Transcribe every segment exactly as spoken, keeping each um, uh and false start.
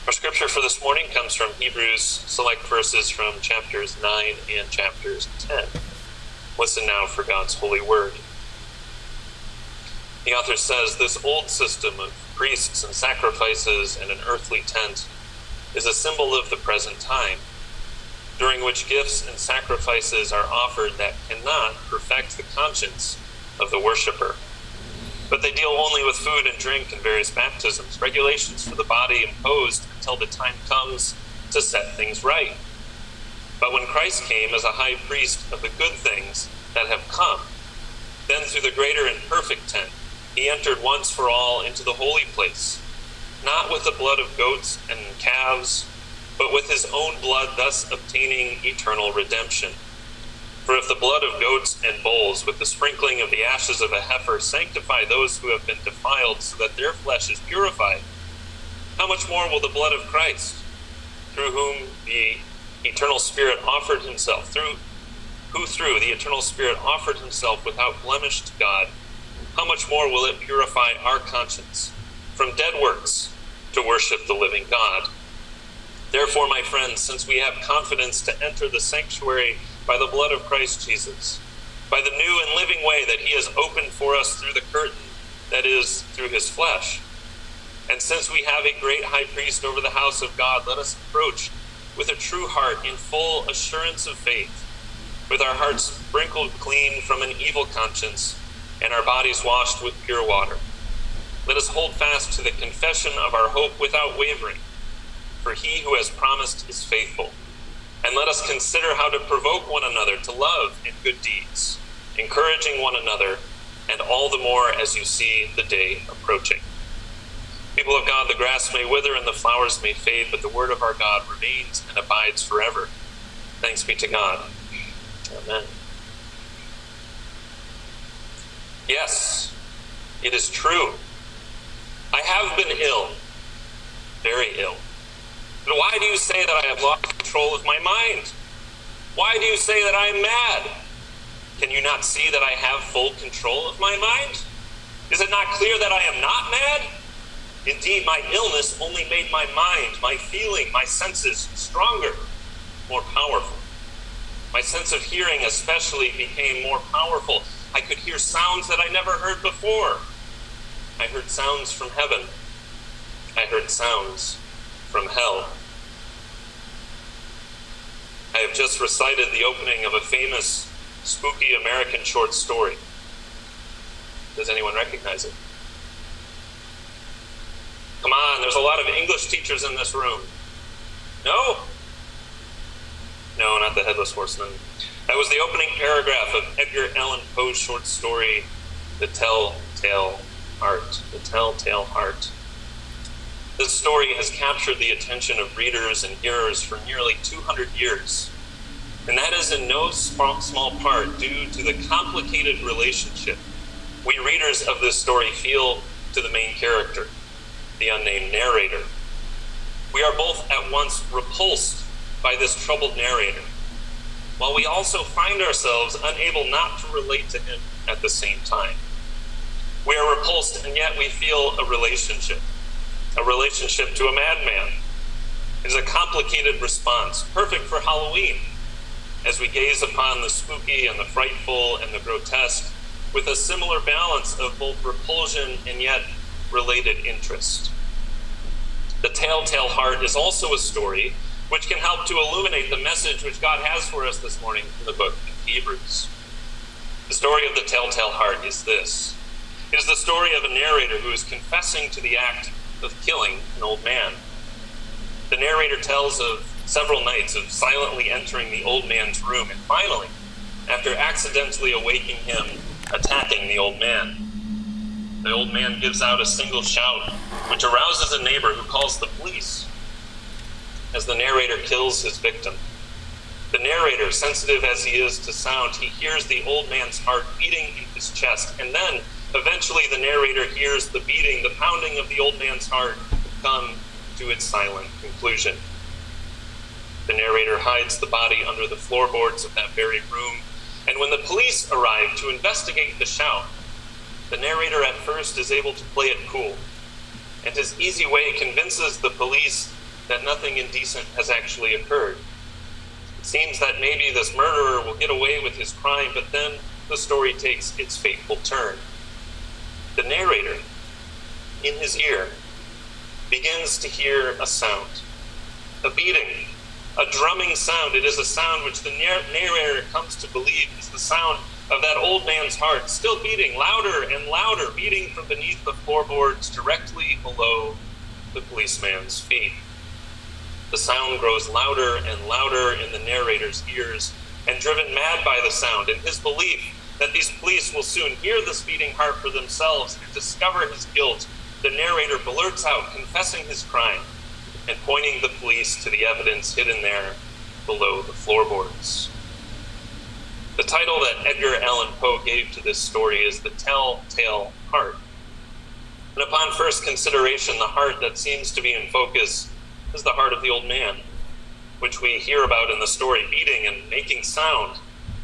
Our scripture for this morning comes from Hebrews, select verses from chapters nine and chapters ten. Listen now for God's holy word. The author says, "This old system of priests and sacrifices and an earthly tent is a symbol of the present time, during which gifts and sacrifices are offered that cannot perfect the conscience of the worshiper. But they deal only with food and drink and various baptisms, regulations for the body imposed until the time comes to set things right. But when Christ came as a high priest of the good things that have come, then through the greater and perfect tent, he entered once for all into the holy place, not with the blood of goats and calves, but with his own blood, thus obtaining eternal redemption. For if the blood of goats and bulls with the sprinkling of the ashes of a heifer sanctify those who have been defiled so that their flesh is purified, how much more will the blood of Christ, through whom the eternal Spirit offered himself, through who through the eternal Spirit offered himself without blemish to God, how much more will it purify our conscience from dead works to worship the living God? Therefore, my friends, since we have confidence to enter the sanctuary by the blood of Christ Jesus, by the new and living way that he has opened for us through the curtain, that is, through his flesh. And since we have a great high priest over the house of God, let us approach with a true heart in full assurance of faith, with our hearts sprinkled clean from an evil conscience and our bodies washed with pure water. Let us hold fast to the confession of our hope without wavering, for he who has promised is faithful. And let us consider how to provoke one another to love and good deeds, encouraging one another, and all the more as you see the day approaching." People of God, the grass may wither and the flowers may fade, but the word of our God remains and abides forever. Thanks be to God. Amen. Yes, it is true. I have been ill, very ill. But why do you say that I have lost control of my mind? Why do you say that I am mad? Can you not see that I have full control of my mind? Is it not clear that I am not mad? Indeed, my illness only made my mind, my feeling, my senses stronger, more powerful. My sense of hearing especially became more powerful. I could hear sounds that I never heard before. I heard sounds from heaven. I heard sounds from hell. I have just recited the opening of a famous, spooky American short story. Does anyone recognize it? Come on, there's a lot of English teachers in this room. No? No, not the Headless Horseman. That was the opening paragraph of Edgar Allan Poe's short story, The Tell-Tale Heart. The Tell-Tale Heart. This story has captured the attention of readers and hearers for nearly two hundred years. And that is in no small, small part due to the complicated relationship we readers of this story feel to the main character, the unnamed narrator. We are both at once repulsed by this troubled narrator, while we also find ourselves unable not to relate to him at the same time. We are repulsed, and yet we feel a relationship. A relationship to a madman. It is a complicated response, perfect for Halloween, as we gaze upon the spooky and the frightful and the grotesque with a similar balance of both repulsion and yet related interest. The Tell-Tale Heart is also a story which can help to illuminate the message which God has for us this morning from the book of Hebrews. The story of the Tell-Tale Heart is this. It is the story of a narrator who is confessing to the act of killing an old man. The narrator tells of several nights of silently entering the old man's room and finally, after accidentally awaking him, attacking the old man. The old man gives out a single shout, which arouses a neighbor who calls the police. As the narrator kills his victim, the narrator, sensitive as he is to sound, he hears the old man's heart beating in his chest, and then eventually the narrator hears the beating, the pounding of the old man's heart come to its silent conclusion. The narrator hides the body under the floorboards of that very room, and when the police arrive to investigate the shout, the narrator at first is able to play it cool, and his easy way convinces the police that nothing indecent has actually occurred. It seems that maybe this murderer will get away with his crime, but then the story takes its fateful turn. The narrator, in his ear, begins to hear a sound, a beating, a drumming sound. It is a sound which the narrator comes to believe is the sound of that old man's heart, still beating louder and louder, beating from beneath the floorboards directly below the policeman's feet. The sound grows louder and louder in the narrator's ears, and driven mad by the sound and his belief that these police will soon hear this beating heart for themselves and discover his guilt, the narrator blurts out, confessing his crime and pointing the police to the evidence hidden there below the floorboards. The title that Edgar Allan Poe gave to this story is The Tell-Tale Heart. And upon first consideration, the heart that seems to be in focus is the heart of the old man, which we hear about in the story beating and making sound.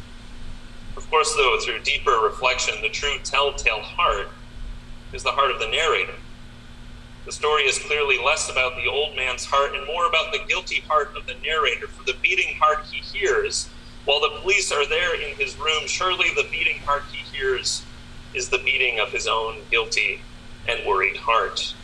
Of course, though, through deeper reflection, the true telltale heart is the heart of the narrator. The story is clearly less about the old man's heart and more about the guilty heart of the narrator. For the beating heart he hears, while the police are there in his room, surely the beating heart he hears is the beating of his own guilty and worried heart.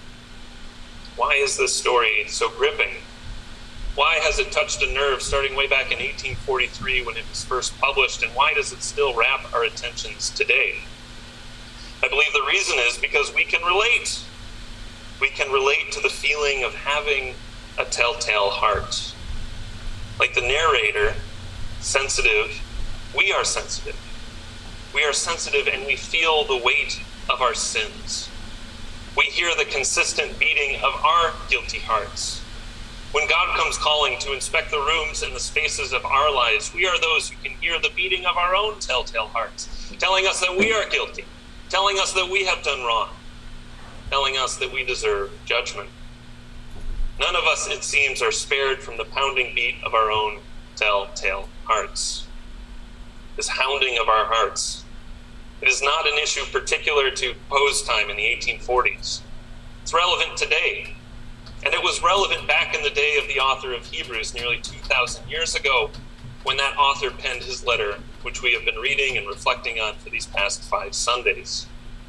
Why is this story so gripping? Why has it touched a nerve starting way back in eighteen forty-three when it was first published, and why does it still wrap our attentions today? I believe the reason is because we can relate. We can relate to the feeling of having a telltale heart. Like the narrator, sensitive, we are sensitive. We are sensitive and we feel the weight of our sins. We hear the consistent beating of our guilty hearts. When God comes calling to inspect the rooms and the spaces of our lives, we are those who can hear the beating of our own telltale hearts, telling us that we are guilty, telling us that we have done wrong, telling us that we deserve judgment. None of us, it seems, are spared from the pounding beat of our own telltale hearts. This hounding of our hearts. It is not an issue particular to Poe's time in the eighteen forties. It's relevant today. And it was relevant back in the day of the author of Hebrews nearly two thousand years ago, when that author penned his letter, which we have been reading and reflecting on for these past five Sundays.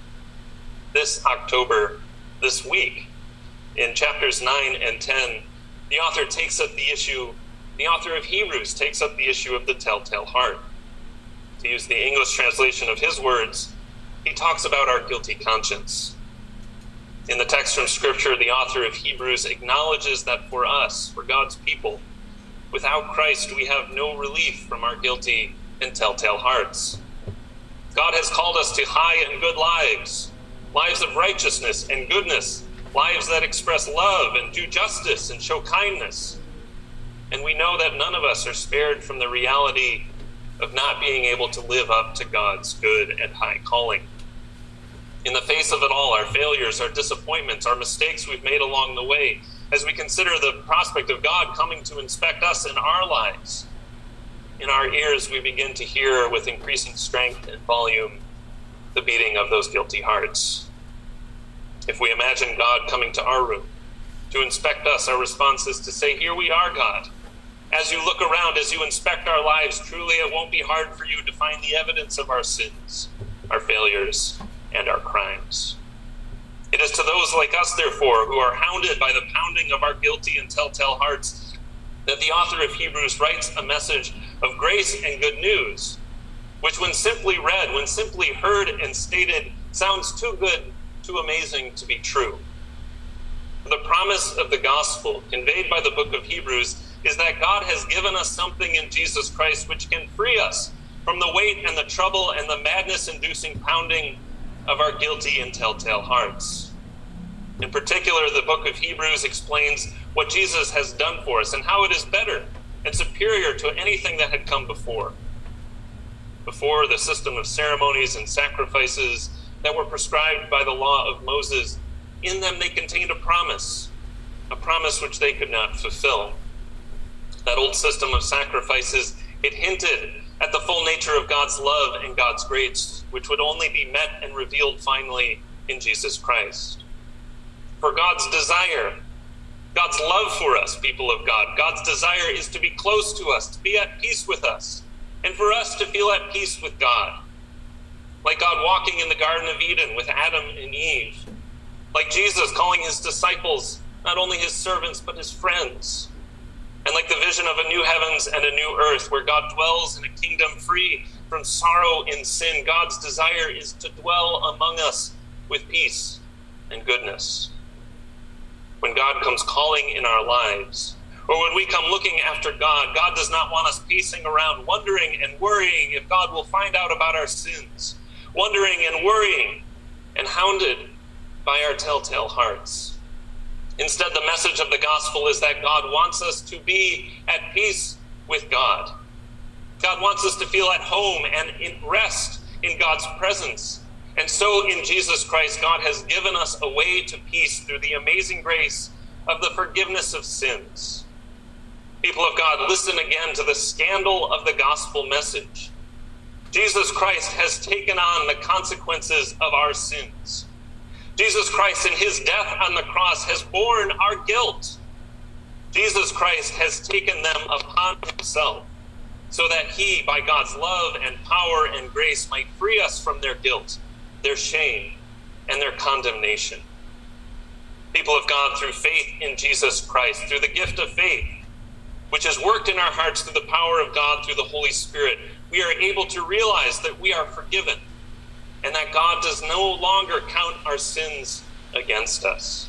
This October, this week, in chapters nine and ten, the author takes up the issue, the author of Hebrews takes up the issue of the telltale heart. To use the English translation of his words, he talks about our guilty conscience. In the text from Scripture, the author of Hebrews acknowledges that for us, for God's people, without Christ, we have no relief from our guilty and telltale hearts. God has called us to high and good lives, lives of righteousness and goodness, lives that express love and do justice and show kindness. And we know that none of us are spared from the reality of not being able to live up to God's good and high calling. In the face of it all, our failures, our disappointments, our mistakes we've made along the way, as we consider the prospect of God coming to inspect us in our lives, in our ears we begin to hear with increasing strength and volume the beating of those guilty hearts. If we imagine God coming to our room to inspect us, our response is to say, "Here we are, God. As you look around, as you inspect our lives, truly it won't be hard for you to find the evidence of our sins, our failures, and our crimes." It is to those like us, therefore, who are hounded by the pounding of our guilty and telltale hearts, that the author of Hebrews writes a message of grace and good news, which when simply read, when simply heard and stated, sounds too good, too amazing to be true. The promise of the gospel conveyed by the book of Hebrews is that God has given us something in Jesus Christ which can free us from the weight and the trouble and the madness-inducing pounding of our guilty and telltale hearts. In particular, the book of Hebrews explains what Jesus has done for us and how it is better and superior to anything that had come before. Before, the system of ceremonies and sacrifices that were prescribed by the law of Moses, in them they contained a promise, a promise which they could not fulfill. That old system of sacrifices, it hinted at the full nature of God's love and God's grace, which would only be met and revealed finally in Jesus Christ. For God's desire, God's love for us, people of God. God's desire is to be close to us, to be at peace with us, and for us to feel at peace with God. Like God walking in the Garden of Eden with Adam and Eve. Like Jesus calling his disciples not only his servants, but his friends. And like the vision of a new heavens and a new earth where God dwells in a kingdom free from sorrow and sin, God's desire is to dwell among us with peace and goodness. When God comes calling in our lives, or when we come looking after God, God does not want us pacing around wondering and worrying if God will find out about our sins, wondering and worrying and hounded by our telltale hearts. Instead, the message of the gospel is that God wants us to be at peace with God. God wants us to feel at home and in rest in God's presence. And so in Jesus Christ, God has given us a way to peace through the amazing grace of the forgiveness of sins. People of God, listen again to the scandal of the gospel message. Jesus Christ has taken on the consequences of our sins. Jesus Christ in his death on the cross has borne our guilt. Jesus Christ has taken them upon himself so that he, by God's love and power and grace, might free us from their guilt, their shame, and their condemnation. People of God, through faith in Jesus Christ, through the gift of faith, which has worked in our hearts through the power of God through the Holy Spirit, we are able to realize that we are forgiven and that God does no longer count our sins against us.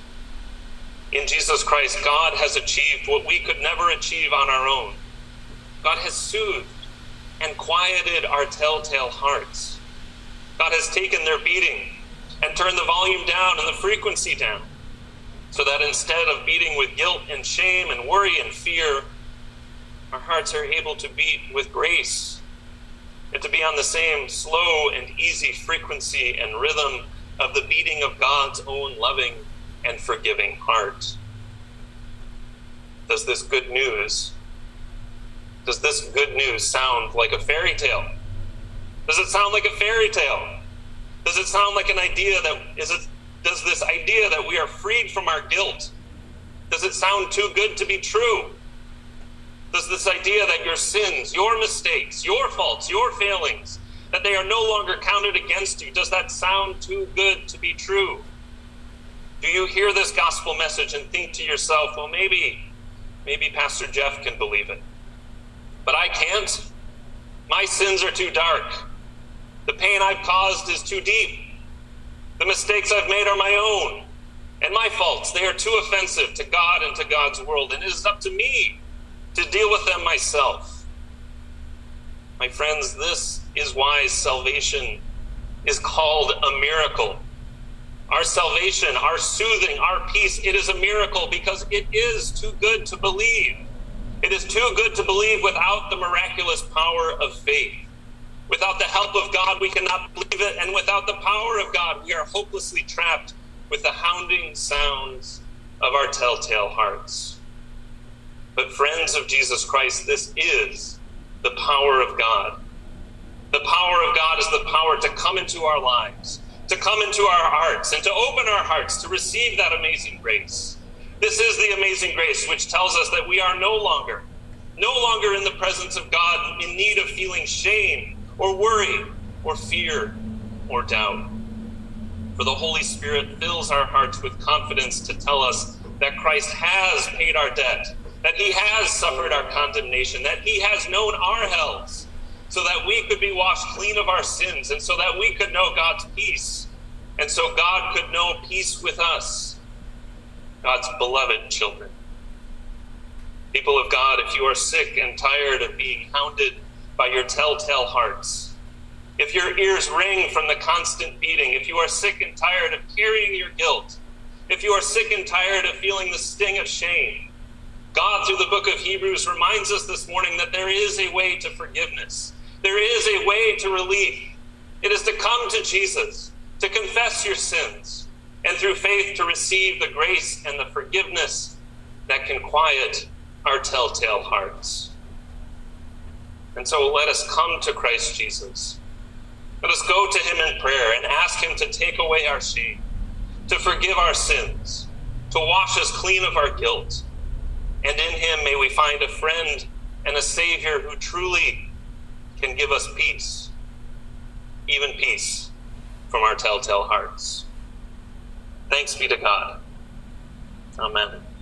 In Jesus Christ, God has achieved what we could never achieve on our own. God has soothed and quieted our telltale hearts. God has taken their beating and turned the volume down and the frequency down, so that instead of beating with guilt and shame and worry and fear, our hearts are able to beat with grace and to be on the same slow and easy frequency and rhythm of the beating of God's own loving and forgiving heart. Does this good news, does this good news sound like a fairy tale? Does it sound like a fairy tale? Does it sound like an idea that, is it, does this idea that we are freed from our guilt, does it sound too good to be true? Does this idea that your sins, your mistakes, your faults, your failings, that they are no longer counted against you, does that sound too good to be true? Do you hear this gospel message and think to yourself, well, maybe, maybe Pastor Jeff can believe it, but I can't. My sins are too dark. The pain I've caused is too deep. The mistakes I've made are my own, and my faults, they are too offensive to God and to God's world, and it is up to me to deal with them myself. My friends, this is why salvation is called a miracle. Our salvation, our soothing, our peace, it is a miracle because it is too good to believe. It is too good to believe without the miraculous power of faith. Without the help of God, we cannot believe it, and without the power of God, we are hopelessly trapped with the hounding sounds of our telltale hearts. But friends of Jesus Christ, this is the power of God. The power of God is the power to come into our lives, to come into our hearts, and to open our hearts to receive that amazing grace. This is the amazing grace which tells us that we are no longer, no longer in the presence of God in need of feeling shame or worry or fear or doubt. For the Holy Spirit fills our hearts with confidence to tell us that Christ has paid our debt, that he has suffered our condemnation, that he has known our hells, so that we could be washed clean of our sins, and so that we could know God's peace, and so God could know peace with us, God's beloved children. People of God, if you are sick and tired of being hounded by your telltale hearts, if your ears ring from the constant beating, if you are sick and tired of carrying your guilt, if you are sick and tired of feeling the sting of shame, God, through the book of Hebrews, reminds us this morning that there is a way to forgiveness. There is a way to relief. It is to come to Jesus, to confess your sins, and through faith to receive the grace and the forgiveness that can quiet our telltale hearts. And so let us come to Christ Jesus. Let us go to him in prayer and ask him to take away our shame, to forgive our sins, to wash us clean of our guilt. And in him may we find a friend and a Savior who truly can give us peace, even peace from our telltale hearts. Thanks be to God. Amen.